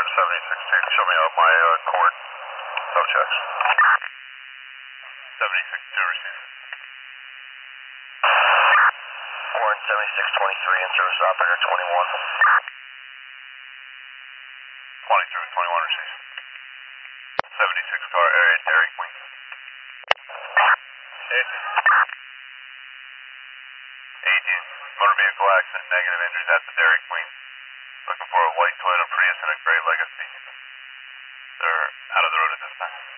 76 2, show me on my court. No checks. 76 2 receive. Warren 7623 in service operator 21. 23 21 receive. 76 car area, Dairy Queen. Hit. 18, motor vehicle accident, negative injuries at the Dairy Queen. Looking for a white Toyota Prius and a gray Legacy. They're out of the road at this time.